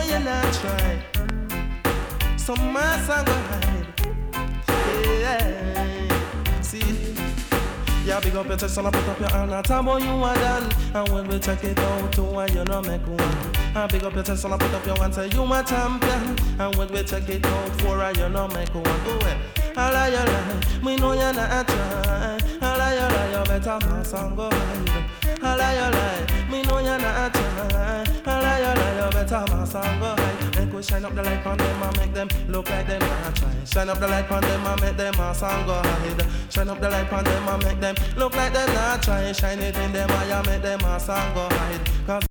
you're not try. Some mass and go hide. Yeah. See. Yeah, big up your chest and put up your hand and tell you are done. And when we check it out, too, you know make one. And big up your chest and put up your hand, say you a champion. And when we check it out, for you know make one. Go away. I lie, we know you're not try. I lie, you better pass and go hide. I lie, we know you're not try. I lie, you better pass and go hide. And go shine up the light on them and make them look like them not try. Shine up the light on them and make them pass and go hide. Shine up the light on them and make them look like them not try. Shine it in them and you make them pass and go hide. 'Cause